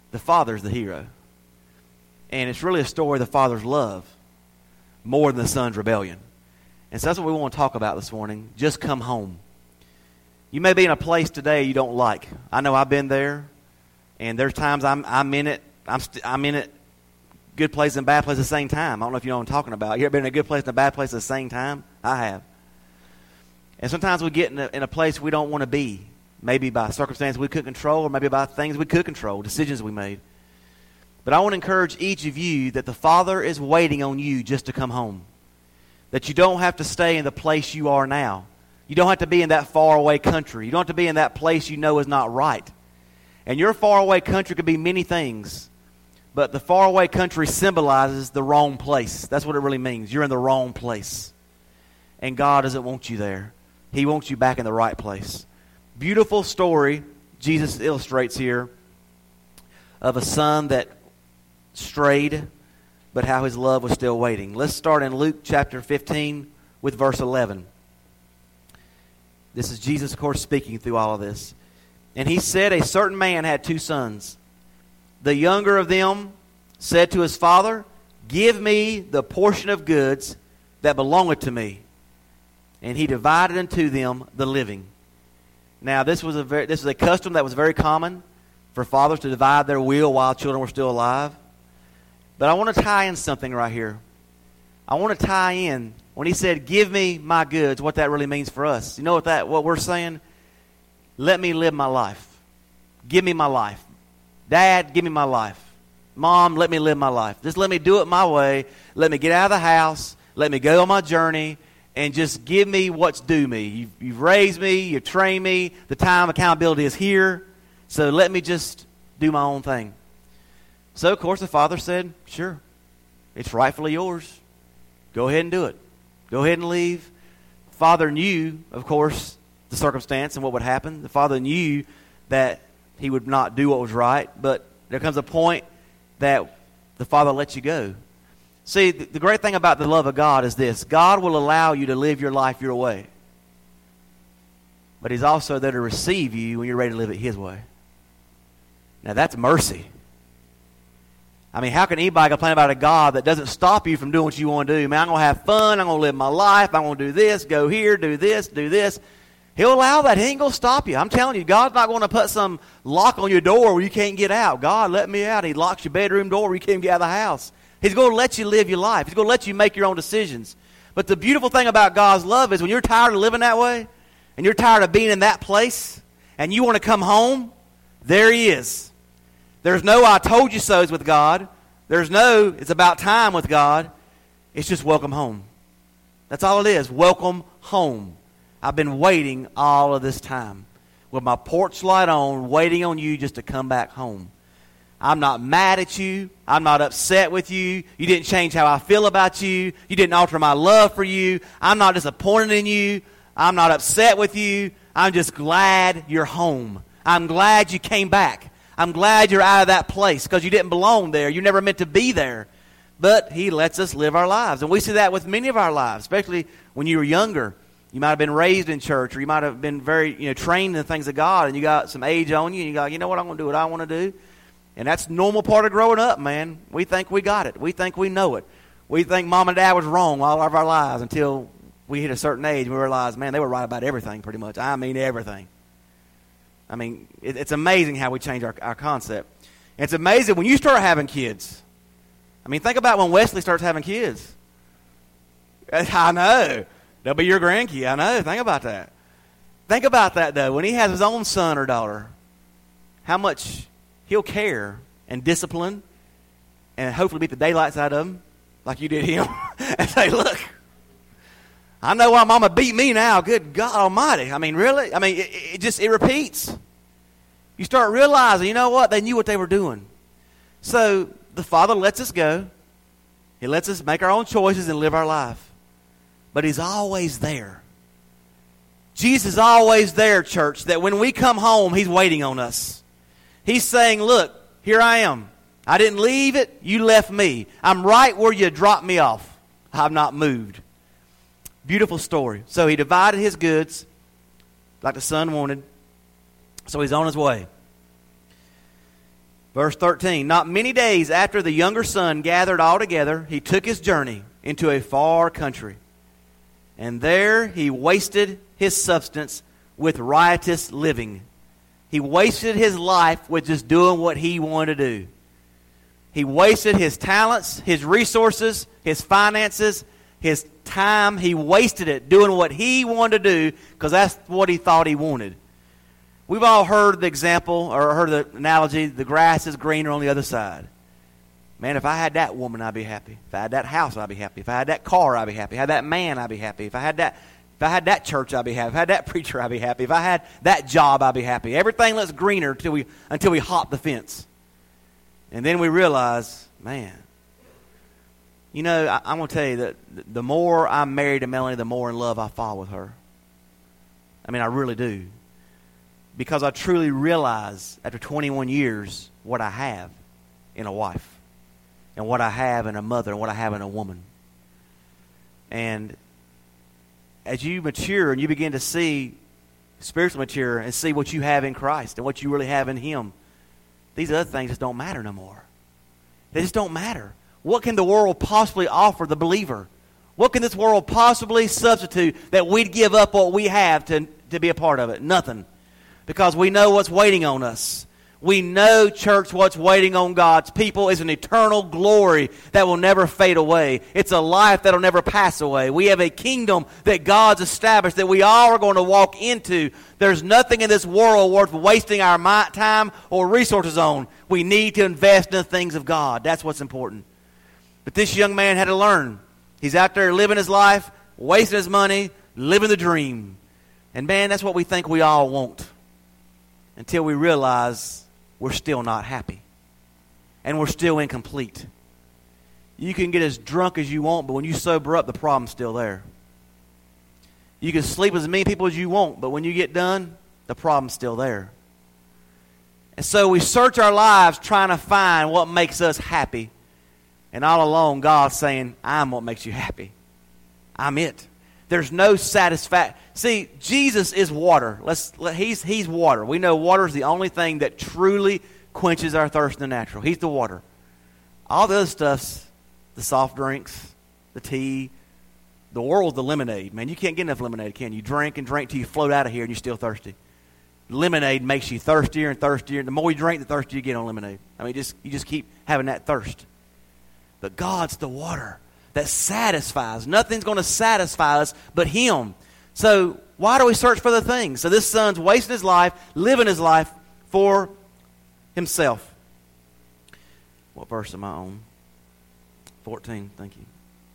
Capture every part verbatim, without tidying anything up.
the father's the hero. And it's really a story of the father's love more than the son's rebellion. And so that's what we want to talk about this morning. Just come home. You may be in a place today you don't like. I know I've been there, and there's times I'm I'm in it. I'm st- I'm in it. Good place and bad place at the same time. I don't know if you know what I'm talking about. You ever been in a good place and a bad place at the same time? I have. And sometimes we get in a, in a place we don't want to be. Maybe by circumstances we could control, or maybe by things we could control, decisions we made. But I want to encourage each of you that the Father is waiting on you just to come home. That you don't have to stay in the place you are now. You don't have to be in that faraway country. You don't have to be in that place you know is not right. And your faraway country could be many things. But the faraway country symbolizes the wrong place. That's what it really means. You're in the wrong place. And God doesn't want you there. He wants you back in the right place. Beautiful story Jesus illustrates here of a son that strayed, but how his love was still waiting. Let's start in Luke chapter fifteen with verse eleven. This is Jesus, of course, speaking through all of this. And he said, a certain man had two sons. The younger of them said to his father, give me the portion of goods that belongeth to me. And he divided unto them the living. Now, this was a very, this is a custom that was very common for fathers to divide their will while children were still alive. But I want to tie in something right here. I want to tie in when he said, give me my goods, what that really means for us. You know what that what we're saying? Let me live my life. Give me my life. Dad, give me my life. Mom, let me live my life. Just let me do it my way. Let me get out of the house. Let me go on my journey. And just give me what's due me. You've, you've raised me. You've trained me. The time of accountability is here. So let me just do my own thing. So, of course, the father said, sure, it's rightfully yours. Go ahead and do it. Go ahead and leave. The father knew, of course, the circumstance and what would happen. The father knew that he would not do what was right. But there comes a point that the father lets you go. See, the great thing about the love of God is this. God will allow you to live your life your way. But he's also there to receive you when you're ready to live it his way. Now, that's mercy. I mean, how can anybody complain about a God that doesn't stop you from doing what you want to do? Man, I'm going to have fun. I'm going to live my life. I'm going to do this, go here, do this, do this. He'll allow that. He ain't going to stop you. I'm telling you, God's not going to put some lock on your door where you can't get out. God, let me out. He locks your bedroom door where you can't get out of the house. He's going to let you live your life. He's going to let you make your own decisions. But the beautiful thing about God's love is when you're tired of living that way and you're tired of being in that place and you want to come home, there he is. There's no I told you so's with God. There's no it's about time with God. It's just welcome home. That's all it is. Welcome home. I've been waiting all of this time with my porch light on, waiting on you just to come back home. I'm not mad at you. I'm not upset with you. You didn't change how I feel about you. You didn't alter my love for you. I'm not disappointed in you. I'm not upset with you. I'm just glad you're home. I'm glad you came back. I'm glad you're out of that place because you didn't belong there. You never meant to be there. But he lets us live our lives. And we see that with many of our lives, especially when you were younger. You might have been raised in church, or you might have been very, you know, trained in the things of God, and you got some age on you, and you go, you know what, I'm going to do what I want to do. And that's a normal part of growing up, man. We think we got it. We think we know it. We think mom and dad was wrong all of our lives until we hit a certain age and we realize, man, they were right about everything pretty much. I mean everything. I mean, it, it's amazing how we change our, our concept. And it's amazing when you start having kids. I mean, think about when Wesley starts having kids. I know. They'll be your grandkid. I know. Think about that. Think about that, though. When he has his own son or daughter, how much he'll care and discipline and hopefully beat the daylights out of him like you did him and say, look, I know why mama beat me now. Good God Almighty. I mean, really? I mean, it, it just, it repeats. You start realizing, you know what? They knew what they were doing. So the Father lets us go. He lets us make our own choices and live our life. But he's always there. Jesus is always there, church, that when we come home, he's waiting on us. He's saying, look, here I am. I didn't leave it. You left me. I'm right where you dropped me off. I've not moved. Beautiful story. So he divided his goods like the son wanted. So he's on his way. Verse thirteen, not many days after the younger son gathered all together, he took his journey into a far country. And there he wasted his substance with riotous living. He wasted his life with just doing what he wanted to do. He wasted his talents, his resources, his finances, his time. He wasted it doing what he wanted to do because that's what he thought he wanted. We've all heard the example or heard the analogy, the grass is greener on the other side. Man, if I had that woman, I'd be happy. If I had that house, I'd be happy. If I had that car, I'd be happy. If I had that man, I'd be happy. If I had that, if I had that church, I'd be happy. If I had that preacher, I'd be happy. If I had that job, I'd be happy. Everything looks greener until we until we hop the fence. And then we realize, man, you know, I, I'm going to tell you that the more I'm married to Melanie, the more in love I fall with her. I mean, I really do. Because I truly realize after twenty-one years what I have in a wife. And what I have in a mother. And what I have in a woman. And as you mature and you begin to see, spiritually mature, and see what you have in Christ and what you really have in Him, these other things just don't matter no more. They just don't matter. What can the world possibly offer the believer? What can this world possibly substitute that we'd give up what we have to, to be a part of it? Nothing. Because we know what's waiting on us. We know, church, what's waiting on God's people is an eternal glory that will never fade away. It's a life that will never pass away. We have a kingdom that God's established that we all are going to walk into. There's nothing in this world worth wasting our time or resources on. We need to invest in the things of God. That's what's important. But this young man had to learn. He's out there living his life, wasting his money, living the dream. And man, that's what we think we all want. Until we realize we're still not happy. And we're still incomplete. You can get as drunk as you want, but when you sober up, the problem's still there. You can sleep with as many people as you want, but when you get done, the problem's still there. And so we search our lives trying to find what makes us happy. And all along, God's saying, I'm what makes you happy. I'm it. There's no satisfaction. See, Jesus is water. Let's let, he's he's water. We know water is the only thing that truly quenches our thirst in the natural. He's the water. All the other stuff's the soft drinks, the tea, the world's the lemonade. Man, you can't get enough lemonade, can you? You drink and drink till you float out of here and you're still thirsty. Lemonade makes you thirstier and thirstier. The more you drink, the thirstier you get on lemonade. I mean, just you just keep having that thirst. But God's the water that satisfies. Nothing's going to satisfy us but Him. So why do we search for the things? So this son's wasting his life, living his life for himself. What verse am I on? fourteen, thank you.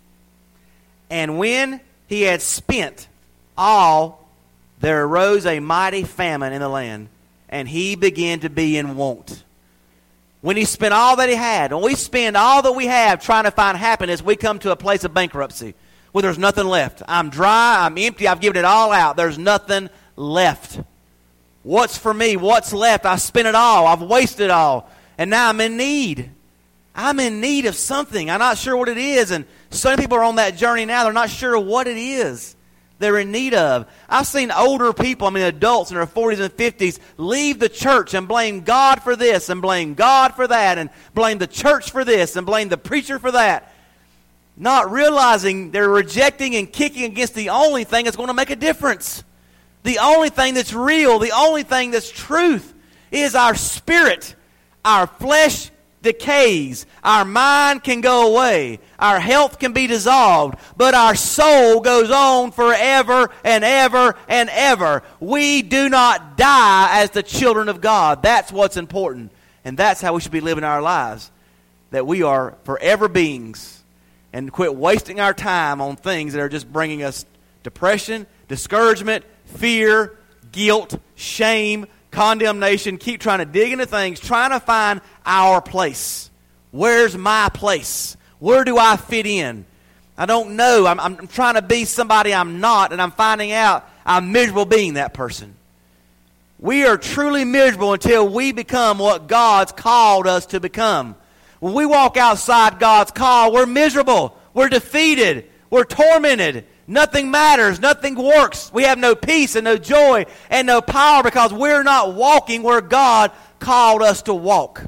And when he had spent all, there arose a mighty famine in the land, and he began to be in want. When he spent all that he had, when we spend all that we have trying to find happiness, we come to a place of bankruptcy where there's nothing left. I'm dry, I'm empty, I've given it all out. There's nothing left. What's for me? What's left? I spent it all. I've wasted it all. And now I'm in need. I'm in need of something. I'm not sure what it is. And some people are on that journey now. They're not sure what it is they're in need of. I've seen older people, I mean adults in their forties and fifties, leave the church and blame God for this and blame God for that and blame the church for this and blame the preacher for that. Not realizing they're rejecting and kicking against the only thing that's going to make a difference. The only thing that's real, the only thing that's truth is our spirit. Our flesh decays. Our mind can go away. Our health can be dissolved. But our soul goes on forever and ever and ever. We do not die as the children of God. That's what's important. And that's how we should be living our lives. That we are forever beings. And quit wasting our time on things that are just bringing us depression, discouragement, fear, guilt, shame, condemnation. Keep trying to dig into things, trying to find our place. Where's my place? Where do I fit in? I don't know. I'm, I'm trying to be somebody I'm not, and I'm finding out I'm miserable being that person. We are truly miserable until we become what God's called us to become. When we walk outside God's call, we're miserable. We're defeated. We're tormented. Nothing matters. Nothing works. We have no peace and no joy and no power because we're not walking where God called us to walk.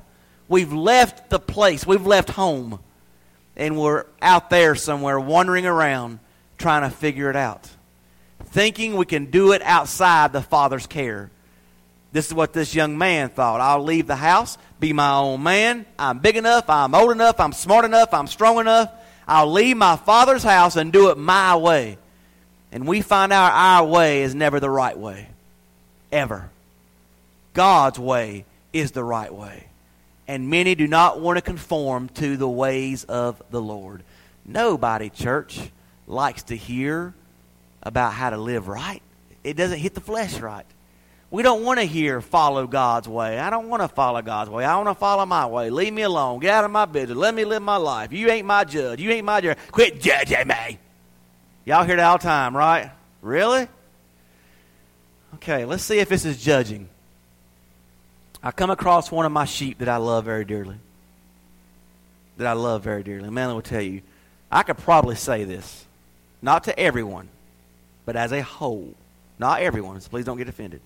We've left the place. We've left home. And we're out there somewhere wandering around trying to figure it out. Thinking we can do it outside the Father's care. This is what this young man thought. I'll leave the house, be my own man. I'm big enough, I'm old enough, I'm smart enough, I'm strong enough. I'll leave my Father's house and do it my way. And we find out our way is never the right way. Ever. God's way is the right way. And many do not want to conform to the ways of the Lord. Nobody, church, likes to hear about how to live right. It doesn't hit the flesh right. We don't want to hear follow God's way. I don't want to follow God's way. I want to follow my way. Leave me alone. Get out of my business. Let me live my life. You ain't my judge. You ain't my judge. Quit judging me. Y'all hear that all the time, right? Really? Okay, let's see if this is judging. I come across one of my sheep that I love very dearly. That I love very dearly. Man, I will tell you, I could probably say this. Not to everyone, but as a whole. Not everyone, so please don't get offended.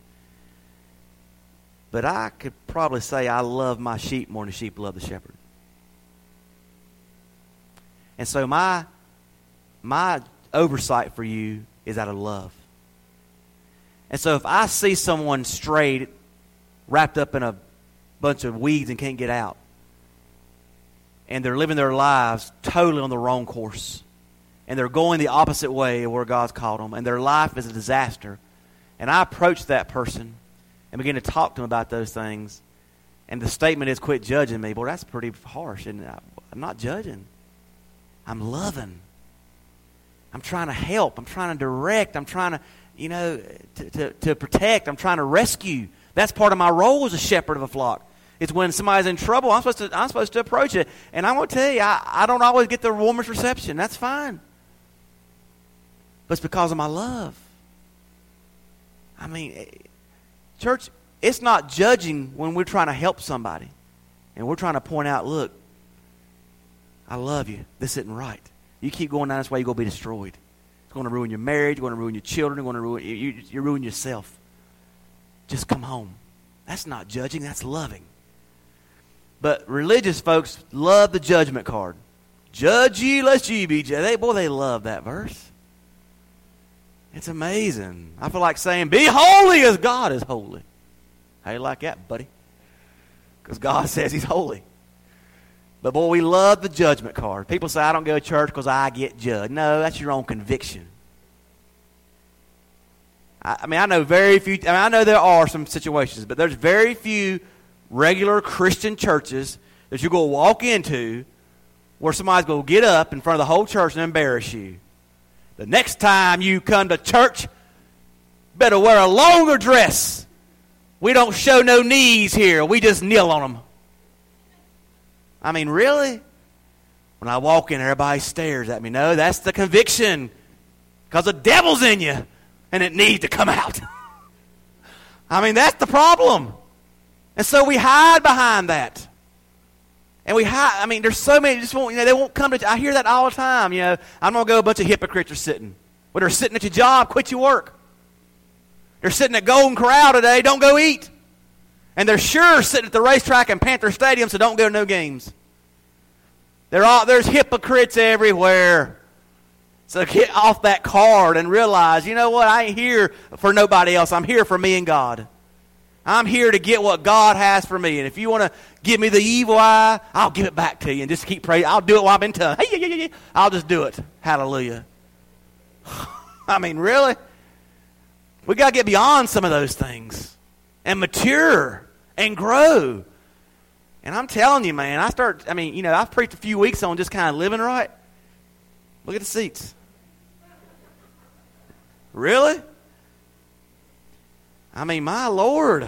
But I could probably say I love my sheep more than the sheep love the shepherd. And so my, my oversight for you is out of love. And so if I see someone strayed, wrapped up in a bunch of weeds and can't get out, and they're living their lives totally on the wrong course, and they're going the opposite way of where God's called them, and their life is a disaster, and I approach that person and begin to talk to them about those things, and the statement is, quit judging me. Boy, that's pretty harsh, isn't it? I'm not judging. I'm loving. I'm trying to help. I'm trying to direct. I'm trying to, you know, to, to, to protect. I'm trying to rescue. That's part of my role as a shepherd of a flock. It's when somebody's in trouble, I'm supposed to, I'm supposed to approach it. And I'm going to tell you, I, I don't always get the warmest reception. That's fine. But it's because of my love. I mean, church, it's not judging when we're trying to help somebody. And we're trying to point out, look, I love you. This isn't right. You keep going down this way, you're going to be destroyed. It's going to ruin your marriage. It's going to ruin your children. It's going to ruin, you, you, you ruin yourself. Just come home. That's not judging. That's loving. But religious folks love the judgment card. Judge ye, lest ye be judged. They, boy, they love that verse. It's amazing. I feel like saying, be holy as God is holy. How you like that, buddy? Because God says he's holy. But boy, we love the judgment card. People say, I don't go to church because I get judged. No, that's your own conviction. I, I mean, I know very few, I mean, I know there are some situations, but there's very few regular Christian churches that you're going to walk into where somebody's going to get up in front of the whole church and embarrass you. The next time you come to church, better wear a longer dress. We don't show no knees here. We just kneel on them. I mean, really? When I walk in, everybody stares at me. No, that's the conviction. Because the devil's in you, and it needs to come out. I mean, that's the problem. And so we hide behind that. And we hide. I mean, there's so many, just won't, you know, they won't come to, I hear that all the time, you know. I'm going to go, a bunch of hypocrites are sitting. Well, they're sitting at your job, quit your work. They're sitting at Golden Corral today, don't go eat. And they're sure sitting at the racetrack and Panther Stadium, so don't go to no games. They're all, there's hypocrites everywhere. So get off that card and realize, you know what, I ain't here for nobody else. I'm here for me and God. I'm here to get what God has for me. And if you want to give me the evil eye, I'll give it back to you. And just keep praying. I'll do it while I'm in tongue. Hey, yeah, yeah, yeah. I'll just do it. Hallelujah. I mean, really? We got to get beyond some of those things and mature and grow. And I'm telling you, man, I start, I mean, you know, I've preached a few weeks on just kind of living right. Look at the seats. Really? I mean, my Lord.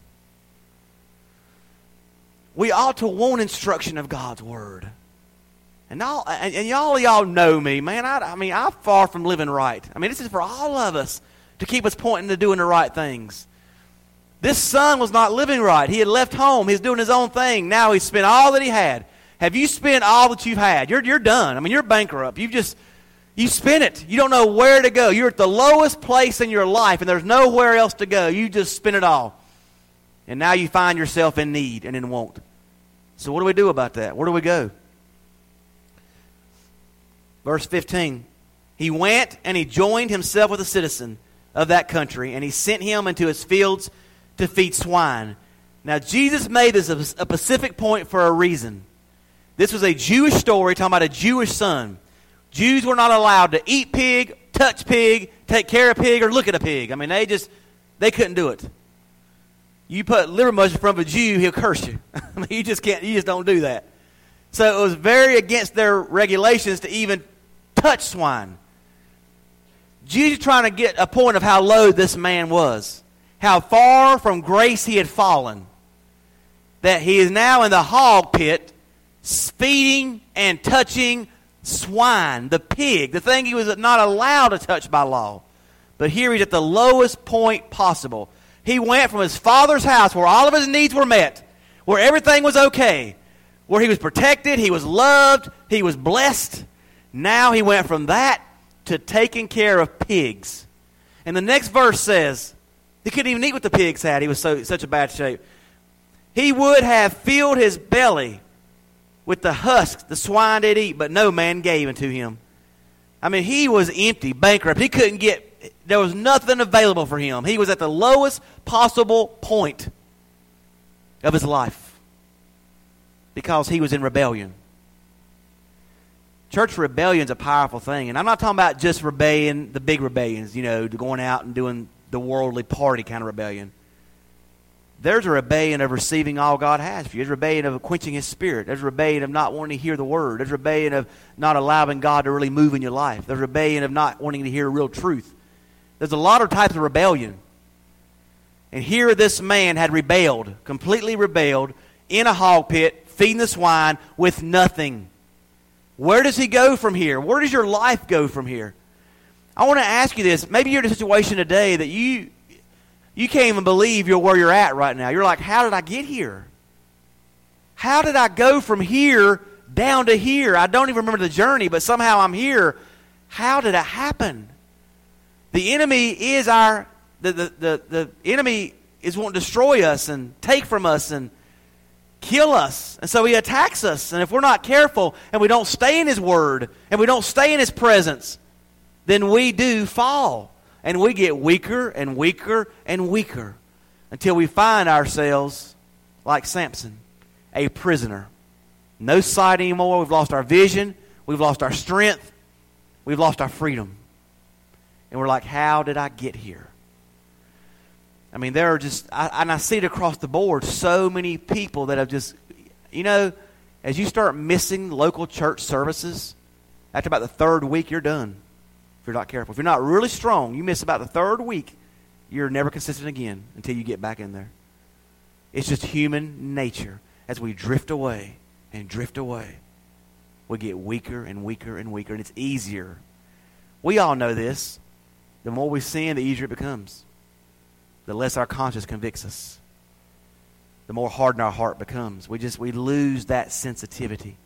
We ought to want instruction of God's Word. And, all, and, and y'all, y'all know me, man. I, I mean, I'm far from living right. I mean, this is for all of us to keep us pointing to doing the right things. This son was not living right. He had left home. He's doing his own thing. Now he's spent all that he had. Have you spent all that you've had? You're, you're done. I mean, you're bankrupt. You've just, you spent it. You don't know where to go. You're at the lowest place in your life, and there's nowhere else to go. You just spent it all. And now you find yourself in need and in want. So what do we do about that? Where do we go? Verse fifteen. He went and he joined himself with a citizen of that country, and he sent him into his fields to feed swine. Now, Jesus made this a, a specific point for a reason. This was a Jewish story talking about a Jewish son. Jews were not allowed to eat pig, touch pig, take care of pig, or look at a pig. I mean, they just, they couldn't do it. You put liver mush in front of a Jew, he'll curse you. I mean, you just can't, you just don't do that. So it was very against their regulations to even touch swine. Jesus is trying to get a point of how low this man was. How far from grace he had fallen. That he is now in the hog pit, feeding and touching swine, the pig, the thing he was not allowed to touch by law. But here he's at the lowest point possible. He went from his father's house where all of his needs were met, where everything was okay, where he was protected, he was loved, he was blessed. Now he went from that to taking care of pigs. And the next verse says, he couldn't even eat what the pigs had. He was so such a bad shape. He would have filled his belly with the husks the swine did eat, but no man gave unto him. I mean, he was empty, bankrupt. He couldn't get, there was nothing available for him. He was at the lowest possible point of his life because he was in rebellion. Church rebellion is a powerful thing. And I'm not talking about just rebellion, the big rebellions, you know, going out and doing the worldly party kind of rebellion. There's a rebellion of receiving all God has for you. There's a rebellion of quenching His Spirit. There's a rebellion of not wanting to hear the Word. There's a rebellion of not allowing God to really move in your life. There's a rebellion of not wanting to hear real truth. There's a lot of types of rebellion. And here this man had rebelled, completely rebelled, in a hog pit, feeding the swine with nothing. Where does he go from here? Where does your life go from here? I want to ask you this. Maybe you're in a situation today that you you can't even believe you're where you're at right now. You're like, how did I get here? How did I go from here down to here? I don't even remember the journey, but somehow I'm here. How did it happen? The enemy is our, the, the, the, the enemy is wanting to destroy us and take from us and kill us. And so he attacks us. And if we're not careful and we don't stay in His Word and we don't stay in His presence, then we do fall. And we get weaker and weaker and weaker until we find ourselves like Samson, a prisoner. No sight anymore. We've lost our vision. We've lost our strength. We've lost our freedom. And we're like, how did I get here? I mean, there are just, I, and I see it across the board, so many people that have just, you know, as you start missing local church services, after about the third week, you're done. If you're not careful. If you're not really strong, you miss about the third week, you're never consistent again until you get back in there. It's just human nature. As we drift away and drift away, we get weaker and weaker and weaker, and it's easier. We all know this. The more we sin, the easier it becomes. The less our conscience convicts us. The more hardened our heart becomes. We just, we lose that sensitivity.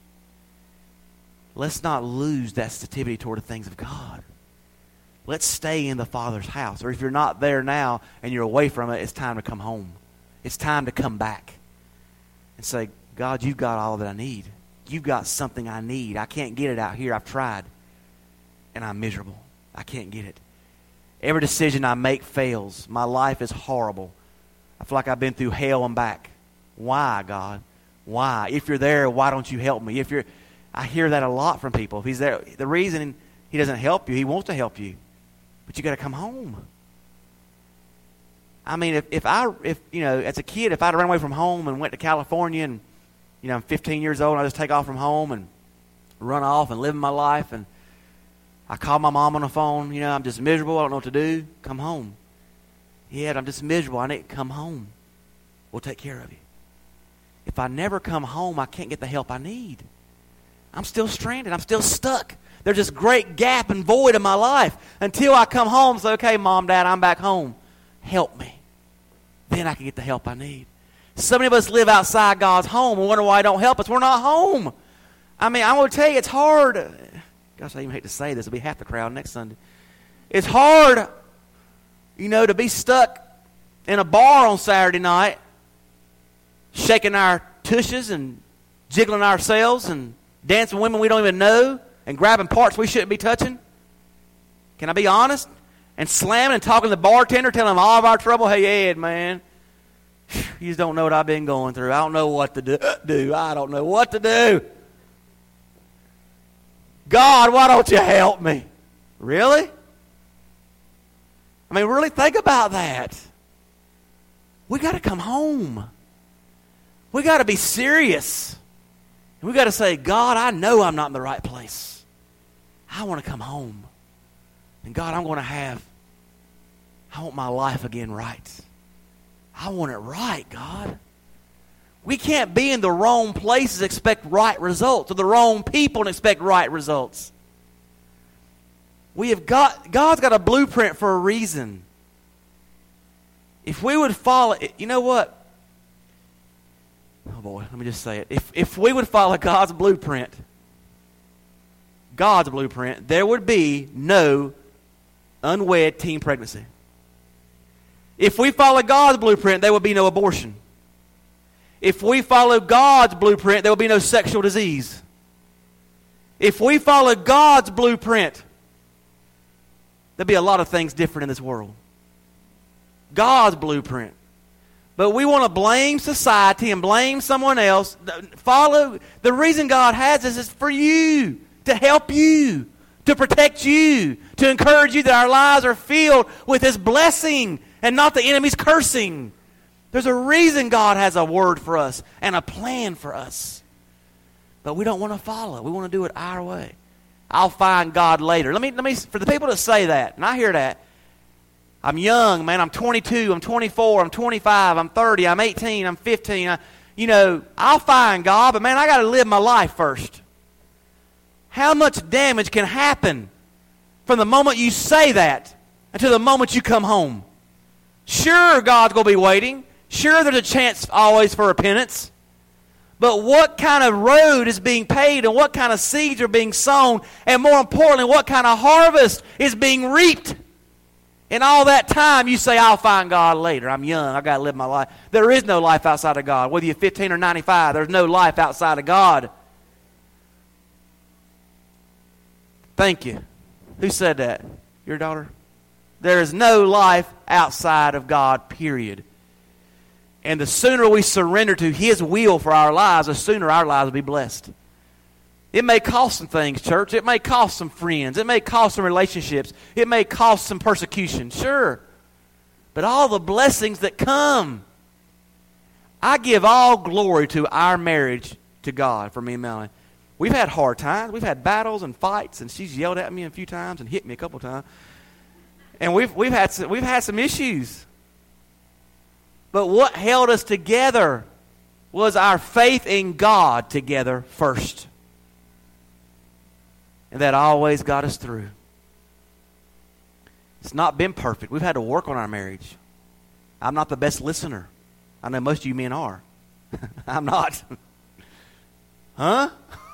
Let's not lose that sensitivity toward the things of God. Let's stay in the Father's house. Or if you're not there now and you're away from it, it's time to come home. It's time to come back and say, God, you've got all that I need. You've got something I need. I can't get it out here. I've tried. And I'm miserable. I can't get it. Every decision I make fails. My life is horrible. I feel like I've been through hell and back. Why, God? Why? If you're there, why don't you help me? If you're, I hear that a lot from people. If He's there, the reason He doesn't help you, He wants to help you. But you got to come home. I mean, if, if I, if you know, as a kid, if I'd run away from home and went to California and, you know, I'm fifteen years old and I just take off from home and run off and live my life and I call my mom on the phone, you know, I'm just miserable, I don't know what to do, come home. Yeah, I'm just miserable, I need to come home. We'll take care of you. If I never come home, I can't get the help I need. I'm still stranded, I'm still stuck. There's this great gap and void in my life until I come home and say, okay, Mom, Dad, I'm back home. Help me. Then I can get the help I need. So many of us live outside God's home and wonder why He don't help us. We're not home. I mean, I'm going to tell you, it's hard. Gosh, I even hate to say this. It'll be half the crowd next Sunday. It's hard, you know, to be stuck in a bar on Saturday night, shaking our tushes and jiggling ourselves and dancing with women we don't even know and grabbing parts we shouldn't be touching? Can I be honest? And slamming and talking to the bartender, telling him all of our trouble. Hey, Ed, man, you just don't know what I've been going through. I don't know what to do. do. I don't know what to do. God, why don't you help me? Really? I mean, really think about that. We got to come home. We got to be serious. We got to say, God, I know I'm not in the right place. I want to come home. And God, I'm going to have, I want my life again right. I want it right, God. We can't be in the wrong places and expect right results, or the wrong people and expect right results. We have got, God's got a blueprint for a reason. If we would follow, you know what? Oh boy, let me just say it. If, if we would follow God's blueprint, God's blueprint, there would be no unwed teen pregnancy. If we follow God's blueprint, there would be no abortion. If we follow God's blueprint, there will be no sexual disease. If we follow God's blueprint, there'll be a lot of things different in this world. God's blueprint. But we want to blame society and blame someone else. Follow, the reason God has this is for you, to help you, to protect you, to encourage you that our lives are filled with His blessing and not the enemy's cursing. There's a reason God has a word for us and a plan for us. But we don't want to follow. We want to do it our way. I'll find God later. Let me, let me, for the people that say that, and I hear that, I'm young, man, I'm twenty-two, I'm twenty-four, I'm twenty-five, I'm thirty, I'm eighteen, I'm fifteen. I, you know, I'll find God, but man, I got to live my life first. How much damage can happen from the moment you say that until the moment you come home? Sure, God's going to be waiting. Sure, there's a chance always for repentance. But what kind of road is being paved, and what kind of seeds are being sown, and more importantly, what kind of harvest is being reaped? In all that time, you say, I'll find God later. I'm young. I've got to live my life. There is no life outside of God. Whether you're fifteen or ninety-five, there's no life outside of God. Thank you. Who said that? Your daughter? There is no life outside of God, period. And the sooner we surrender to His will for our lives, the sooner our lives will be blessed. It may cost some things, church. It may cost some friends. It may cost some relationships. It may cost some persecution, sure. But all the blessings that come. I give all glory to our marriage to God, for me and Melanie. We've had hard times. We've had battles and fights, and she's yelled at me a few times and hit me a couple times. And we've, we've, had some, we've had some issues. But what held us together was our faith in God together first. And that always got us through. It's not been perfect. We've had to work on our marriage. I'm not the best listener. I know most of you men are. I'm not. Huh?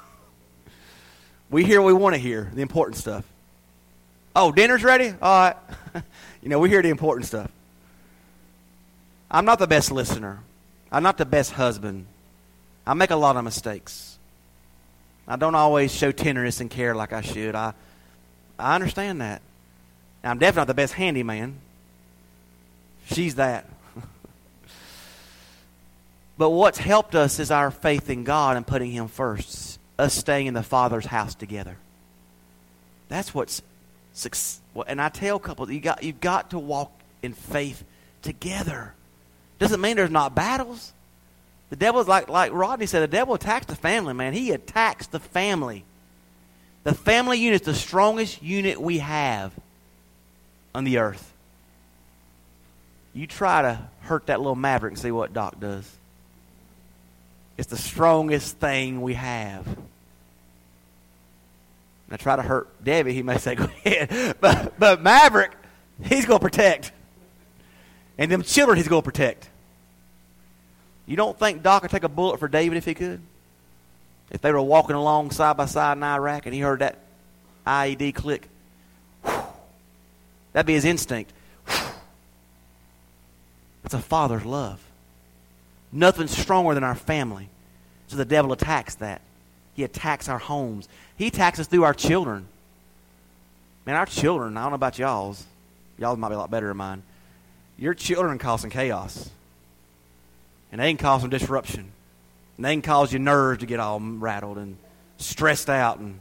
We hear what we want to hear, the important stuff. Oh, dinner's ready? All right. You know, we hear the important stuff. I'm not the best listener. I'm not the best husband. I make a lot of mistakes. I don't always show tenderness and care like I should. I I understand that. Now, I'm definitely not the best handyman. She's that. But what's helped us is our faith in God and putting Him first. Us staying in the Father's house together. That's what's success. And I tell couples, you got you've got to walk in faith together. Doesn't mean there's not battles. The devil's like like Rodney said, the devil attacks the family, man. He attacks the family. The family unit is the strongest unit we have on the earth. You try to hurt that little maverick and see what Doc does. It's the strongest thing we have. And I try to hurt Debbie, he may say, go ahead. But, but Maverick, he's going to protect. And them children he's going to protect. You don't think Doc would take a bullet for David if he could? If they were walking along side by side in Iraq and he heard that I E D click? Whew, that'd be his instinct. Whew. That's a father's love. Nothing's stronger than our family. So the devil attacks that. He attacks our homes. He attacks us through our children. Man, our children, I don't know about y'all's. Y'all might be a lot better than mine. Your children cause some chaos. And they can cause some disruption. And they can cause your nerves to get all rattled and stressed out. And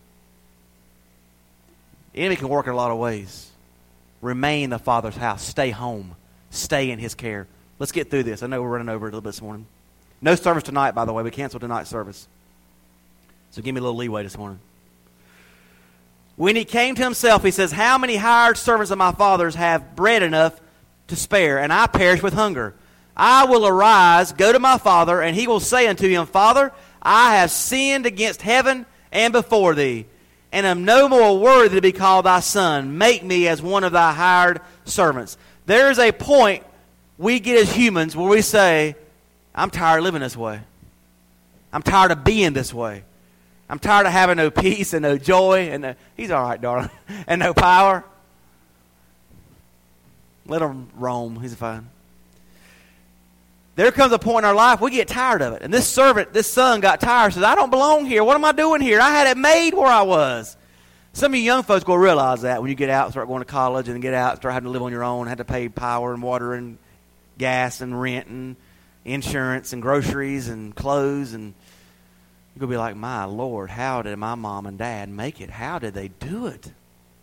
the enemy can work in a lot of ways. Remain in the Father's house. Stay home. Stay in His care. Let's get through this. I know we're running over a little bit this morning. No service tonight, by the way. We canceled tonight's service. So give me a little leeway this morning. When he came to himself, he says, how many hired servants of my father's have bread enough to spare, and I perish with hunger? I will arise, go to my father, and he will say unto him, Father, I have sinned against heaven and before thee, and am no more worthy to be called thy son. Make me as one of thy hired servants. There is a point we get as humans where we say, I'm tired of living this way. I'm tired of being this way. I'm tired of having no peace and no joy. And no, he's all right, darling. And no power. Let him roam. He's fine. There comes a point in our life we get tired of it. And this servant, this son got tired. Says, I don't belong here. What am I doing here? I had it made where I was. Some of you young folks will realize that when you get out and start going to college and get out and start having to live on your own, have to pay power and water and gas and rent and insurance and groceries and clothes, and you're going to be like, my Lord, how did my mom and dad make it? How did they do it?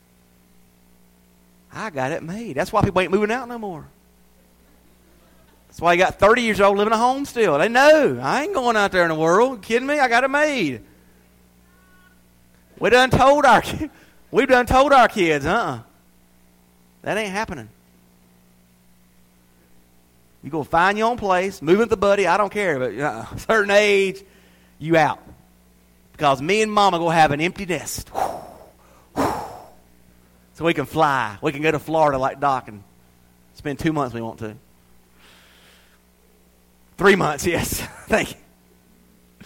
I got it made. That's why people ain't moving out no more. That's why you got thirty years old living at home still. They know. I ain't going out there in the world. You kidding me? I got it made. We done told our kids. We've done told our kids, uh-uh. That ain't happening. You go find your own place, move with the buddy, I don't care, but uh, a certain age, you out. Because me and Mama going to have an empty nest. So we can fly. We can go to Florida like Doc and spend two months if we want to. Three months, yes. Thank you.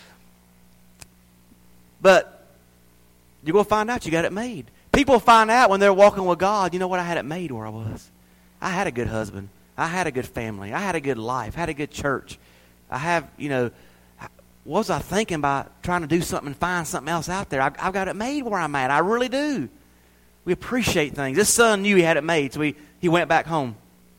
But you're going to find out you got it made. People find out when they're walking with God, you know what, I had it made where I was. I had a good husband. I had a good family. I had a good life. I had a good church. I have, you know, what was I thinking about trying to do something and find something else out there? I, I've got it made where I'm at. I really do. We appreciate things. This son knew he had it made, so he, he went back home.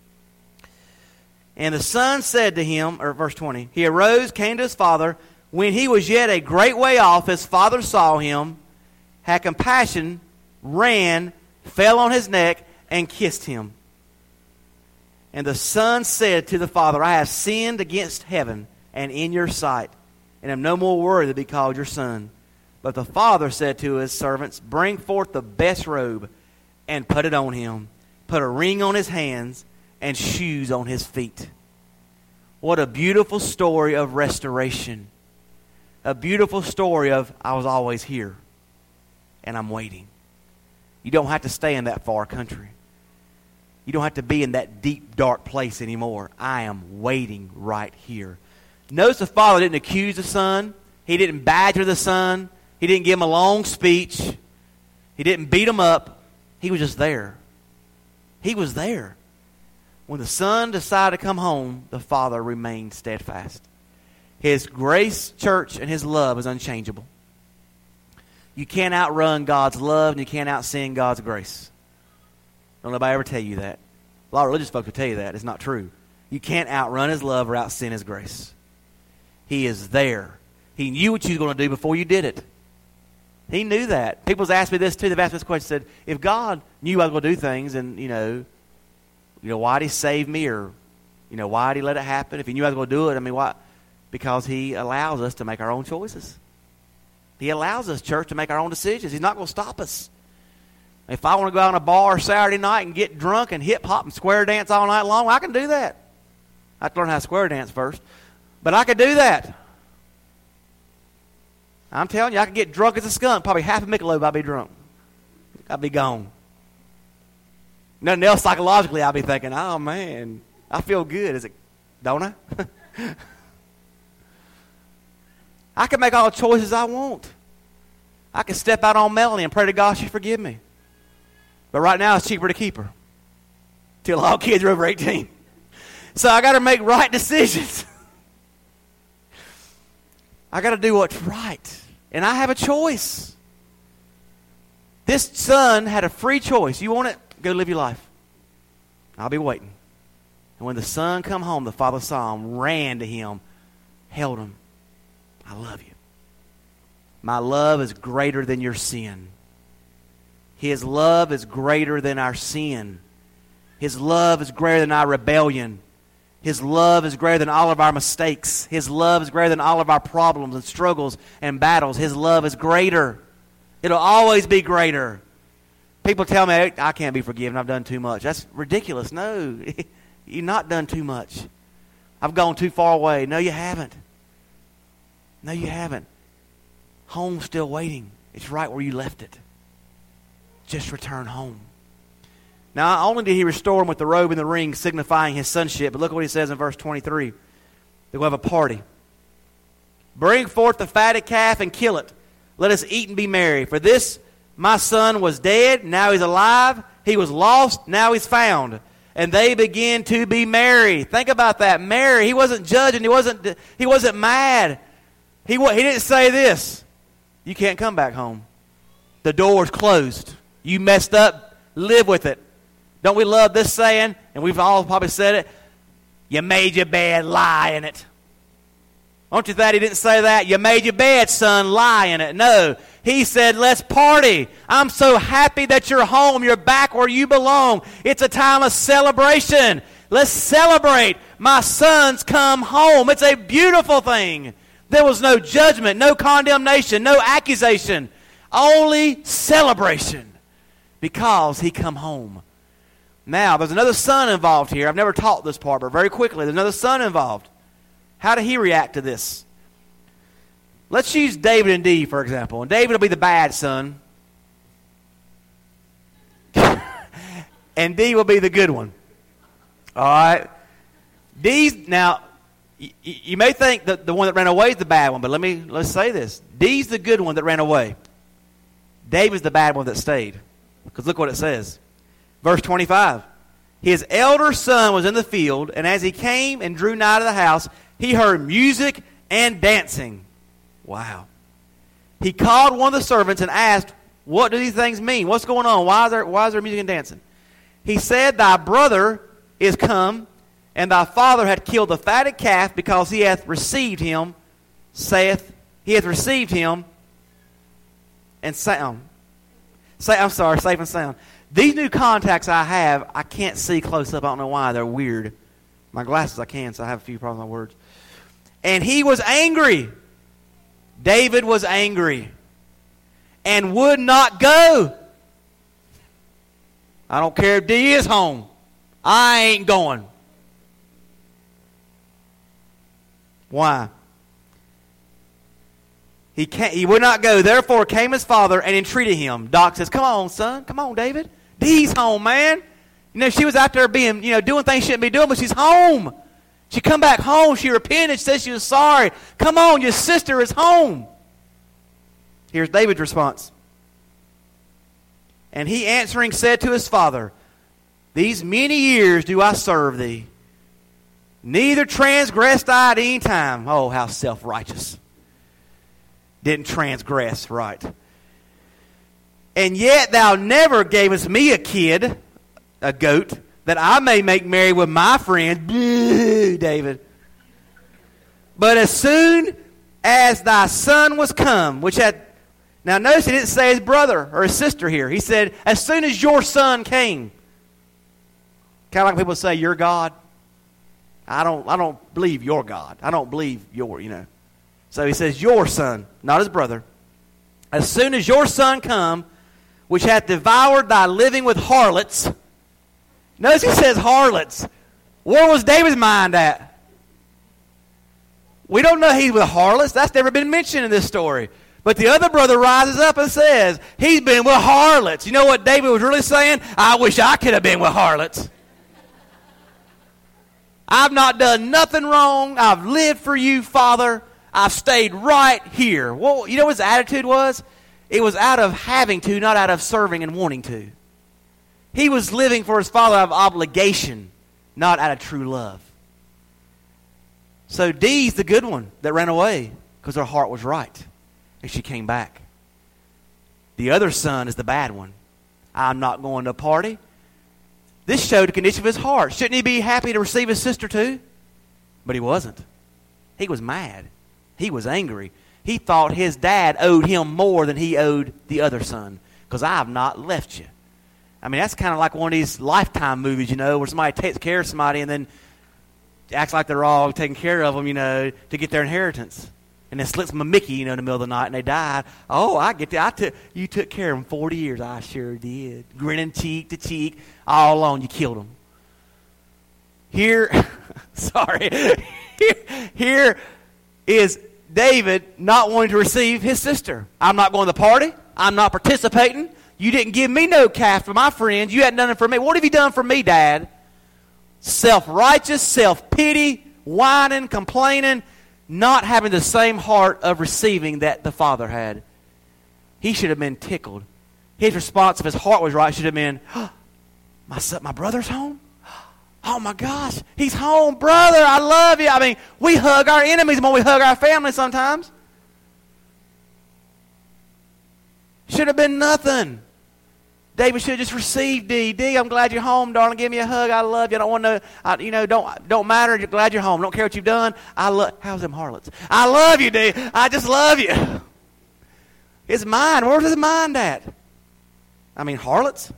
And the son said to him, or verse twenty, he arose, came to his father. When he was yet a great way off, his father saw him, had compassion, ran, fell on his neck, and kissed him. And the son said to the father, I have sinned against heaven and in your sight, and am no more worthy to be called your son. But the father said to his servants, bring forth the best robe and put it on him. Put a ring on his hands and shoes on his feet. What a beautiful story of restoration. A beautiful story of, I was always here, and I'm waiting. You don't have to stay in that far country. You don't have to be in that deep, dark place anymore. I am waiting right here. Notice the father didn't accuse the son. He didn't badger the son. He didn't give him a long speech. He didn't beat him up. He was just there. He was there. When the son decided to come home, the father remained steadfast. His grace, church, and his love is unchangeable. You can't outrun God's love, and you can't out-sin God's grace. Don't nobody ever tell you that. A lot of religious folks will tell you that. It's not true. You can't outrun his love or out-sin his grace. He is there. He knew what you were going to do before you did it. He knew that. People's asked me this too. They've asked me this question. Said, if God knew I was going to do things, and you know, you know, why did He save me, or you know, why did He let it happen? If He knew I was going to do it, I mean, why? Because He allows us to make our own choices. He allows us, church, to make our own decisions. He's not going to stop us. If I want to go out on a bar Saturday night and get drunk and hip hop and square dance all night long, I can do that. I have to learn how to square dance first, but I could do that. I'm telling you, I could get drunk as a skunk. Probably half a Michelob, I'd be drunk. I'd be gone. Nothing else psychologically, I'd be thinking, oh, man, I feel good. Is it, don't I? I can make all the choices I want. I can step out on Melanie and pray to God she forgive me. But right now, it's cheaper to keep her till all kids are over eighteen. So I got to make right decisions. I got to do what's right. And I have a choice. This son had a free choice. You want it? Go live your life. I'll be waiting. And when the son come home, the father saw him, ran to him, held him. I love you. My love is greater than your sin. His love is greater than our sin. His love is greater than our rebellion. His love is greater than all of our mistakes. His love is greater than all of our problems and struggles and battles. His love is greater. It'll always be greater. People tell me, I can't be forgiven. I've done too much. That's ridiculous. No, you've not done too much. I've gone too far away. No, you haven't. No, you haven't. Home's still waiting. It's right where you left it. Just return home. Now, not only did he restore him with the robe and the ring, signifying his sonship, but look what he says in verse twenty-three. They will have a party. Bring forth the fatted calf and kill it. Let us eat and be merry. For this my son was dead, now he's alive. He was lost, now he's found. And they begin to be merry. Think about that. Merry. He wasn't judging. He wasn't, he wasn't mad. He, he didn't say this. You can't come back home. The door's closed. You messed up. Live with it. Don't we love this saying? And we've all probably said it. You made your bed, lie in it. Don't you think he didn't say that? You made your bed, son, lie in it. No. He said, let's party. I'm so happy that you're home. You're back where you belong. It's a time of celebration. Let's celebrate. My son's come home. It's a beautiful thing. There was no judgment, no condemnation, no accusation. Only celebration because he come home. Now, there's another son involved here. I've never taught this part, but very quickly, there's another son involved. How did he react to this? Let's use David and Dee, for example. And David will be the bad son. And Dee will be the good one. All right? Dee's, now, y- you may think that the one that ran away is the bad one, but let me, let's say this. Dee's the good one that ran away. David's the bad one that stayed. Because look what it says. Verse twenty-five. His elder son was in the field, and as he came and drew nigh to the house, he heard music and dancing. Wow. He called one of the servants and asked, what do these things mean? What's going on? Why is there, why is there music and dancing? He said, thy brother is come, and thy father hath killed the fatted calf, because he hath received him, saith, he hath received him, and sound. Say, I'm sorry, safe and sound. These new contacts I have, I can't see close up. I don't know why. They're weird. My glasses I can, so I have a few problems with my words. And he was angry. David was angry and would not go. I don't care if Dee is home. I ain't going. Why? He can't, he would not go. Therefore came his father and entreated him. Doc says, come on, son. Come on, David. Dee's home, man. You know, she was out there being, you know, doing things she shouldn't be doing, but she's home. She come back home. She repented. She said she was sorry. Come on, your sister is home. Here's David's response. And he answering said to his father, these many years do I serve thee. Neither transgressed I at any time. Oh, how self-righteous. Didn't transgress, right. And yet thou never gavest me a kid, a goat, that I may make merry with my friends. Boo, David. But as soon as thy son was come, which had, now notice he didn't say his brother or his sister here. He said, as soon as your son came. Kind of like people say, you're God. I don't, I don't believe you're God. I don't believe your, you know. So he says, your son, not his brother. As soon as your son come, which hath devoured thy living with harlots. Notice he says harlots. Where was David's mind at? We don't know he's with harlots. That's never been mentioned in this story. But the other brother rises up and says, he's been with harlots. You know what David was really saying? I wish I could have been with harlots. I've not done nothing wrong. I've lived for you, Father. I've stayed right here. Well, you know what his attitude was? It was out of having to, not out of serving and wanting to. He was living for his father out of obligation, not out of true love. So Dee's the good one that ran away. because her heart was right, and she came back. The other son is the bad one. I'm not going to a party. This showed the condition of his heart. Shouldn't he be happy to receive his sister too? But he wasn't. He was mad. He was angry. He thought his dad owed him more than he owed the other son, because I have not left you. I mean, that's kind of like one of these Lifetime movies, you know, where somebody takes care of somebody and then acts like they're all taking care of them, you know, to get their inheritance. And then slips them a Mickey, you know, in the middle of the night, and they died. Oh, I get that. I took, you took care of them forty years. I sure did. Grinning cheek to cheek, all along. You killed them. Here, sorry, here, here is David not wanting to receive his sister. I'm not going to the party. I'm not participating. You didn't give me no calf for my friends. You hadn't done it for me. What have you done for me, Dad? Self-righteous, self-pity, whining, complaining, not having the same heart of receiving that the father had. He should have been tickled. His response, if his heart was right, should have been, oh, my son, my brother's home? Oh my gosh, he's home, brother, I love you. I mean, we hug our enemies more than we hug our family sometimes. Should have been nothing. David should have just received D. D, I'm glad you're home, darling. Give me a hug. I love you. I don't want to, I, you know, don't don't matter. You're glad you're home. Don't care what you've done. I love, how's them harlots? I love you, D. I just love you. His mind, where's his mind at? I mean, harlots?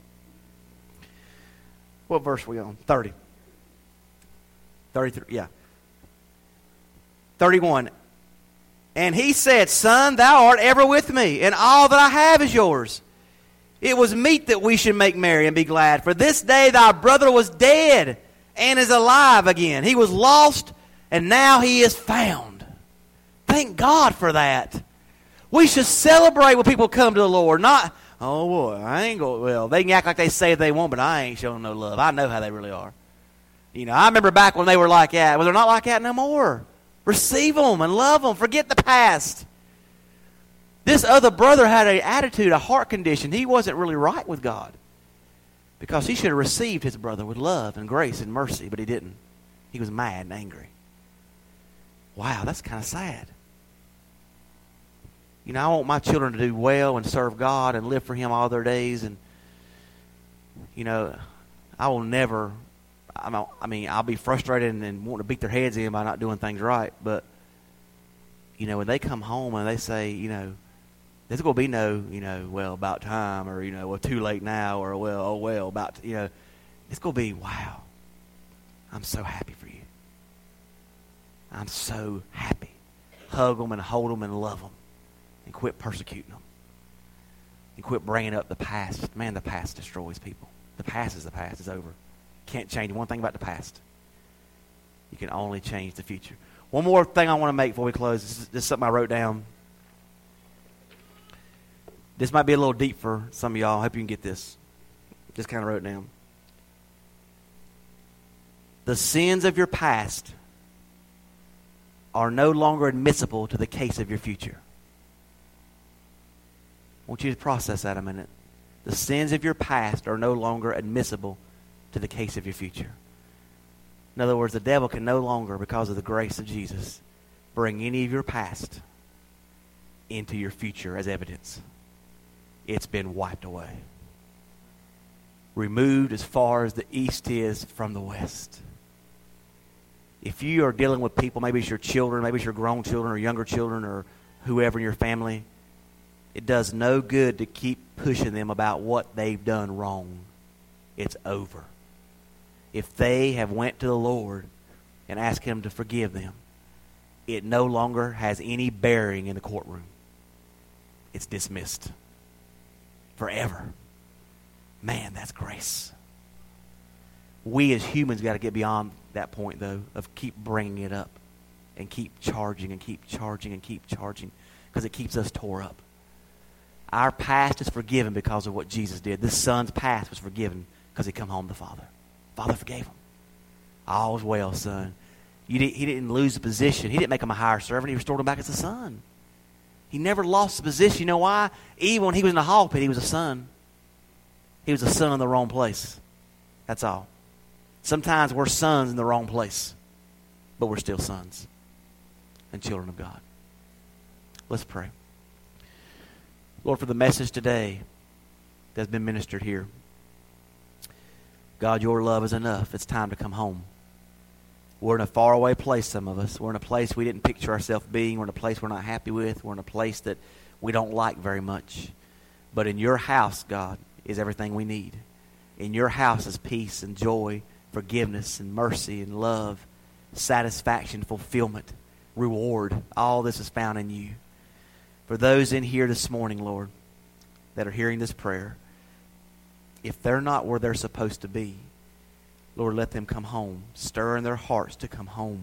What verse are we on? thirty. thirty-three, yeah. thirty-one. And he said, Son, thou art ever with me, and all that I have is yours. It was meet that we should make merry and be glad. For this day thy brother was dead and is alive again. He was lost and now he is found. Thank God for that. We should celebrate when people come to the Lord. Not, oh boy, I ain't going, well, they can act like they say they won't, but I ain't showing no love. I know how they really are. You know, I remember back when they were like that. Well, they're not like that no more. Receive them and love them. Forget the past. This other brother had an attitude, a heart condition. He wasn't really right with God, because he should have received his brother with love and grace and mercy, but he didn't. He was mad and angry. Wow, that's kind of sad. You know, I want my children to do well and serve God and live for him all their days. And, you know, I will never, I mean, I'll be frustrated and, and want to beat their heads in by not doing things right. But, you know, when they come home and they say, you know, there's going to be no, you know, well, about time, or, you know, well, too late now, or, well, oh, well, about, you know. It's going to be, wow, I'm so happy for you. I'm so happy. Hug them and hold them and love them. And quit persecuting them. And quit bringing up the past. Man, the past destroys people. The past is the past. It's over. Can't change one thing about the past. You can only change the future. One more thing I want to make before we close. This is, this is something I wrote down. This might be a little deep for some of y'all. I hope you can get this. Just kind of wrote it down. The sins of your past are no longer admissible to the case of your future. I want you to process that a minute. The sins of your past are no longer admissible to the case of your future. In other words, the devil can no longer, because of the grace of Jesus, bring any of your past into your future as evidence. It's been wiped away. Removed as far as the east is from the west. If you are dealing with people, maybe it's your children, maybe it's your grown children or younger children or whoever in your family, it does no good to keep pushing them about what they've done wrong. It's over. If they have went to the Lord and asked him to forgive them, it no longer has any bearing in the courtroom. It's dismissed. Forever. Man, that's grace. We as humans got to get beyond that point, though, of keep bringing it up and keep charging and keep charging and keep charging, because it keeps us tore up. Our past is forgiven because of what Jesus did. This son's past was forgiven because he come home to the Father. Father forgave him. All was well, son. You did, he didn't lose the position. He didn't make him a higher servant. He restored him back as a son. He never lost the position. You know why? Even when he was in the hog pit, he was a son. He was a son in the wrong place. That's all. Sometimes we're sons in the wrong place, but we're still sons and children of God. Let's pray. Lord, for the message today that's been ministered here, God, your love is enough. It's time to come home. We're in a faraway place, some of us. We're in a place we didn't picture ourselves being. We're in a place we're not happy with. We're in a place that we don't like very much. But in your house, God, is everything we need. In your house is peace and joy, forgiveness and mercy and love, satisfaction, fulfillment, reward. All this is found in you. For those in here this morning, Lord, that are hearing this prayer, if they're not where they're supposed to be, Lord, let them come home. Stir in their hearts to come home.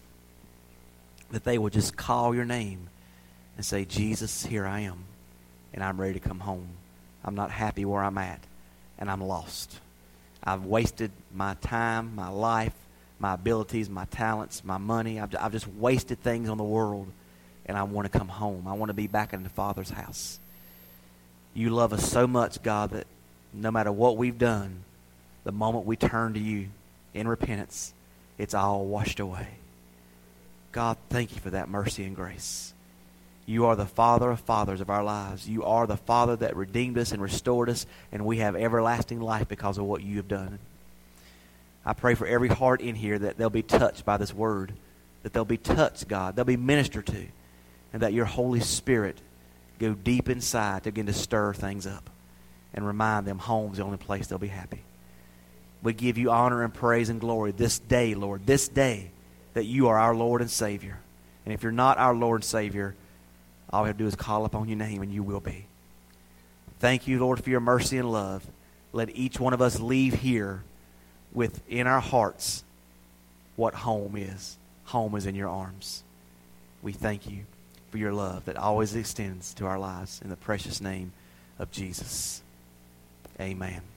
That they will just call your name and say, Jesus, here I am, and I'm ready to come home. I'm not happy where I'm at, and I'm lost. I've wasted my time, my life, my abilities, my talents, my money. I've, I've just wasted things on the world, and I want to come home. I want to be back in the Father's house. You love us so much, God, that no matter what we've done, the moment we turn to you in repentance, it's all washed away. God, thank you for that mercy and grace. You are the Father of fathers of our lives. You are the Father that redeemed us and restored us, and we have everlasting life because of what you have done. I pray for every heart in here that they'll be touched by this word, that they'll be touched, God, they'll be ministered to, and that your Holy Spirit go deep inside to begin to stir things up and remind them home's the only place they'll be happy. We give you honor and praise and glory this day, Lord, this day that you are our Lord and Savior. And if you're not our Lord and Savior, all we have to do is call upon your name and you will be. Thank you, Lord, for your mercy and love. Let each one of us leave here with in our hearts what home is. Home is in your arms. We thank you for your love that always extends to our lives. In the precious name of Jesus. Amen.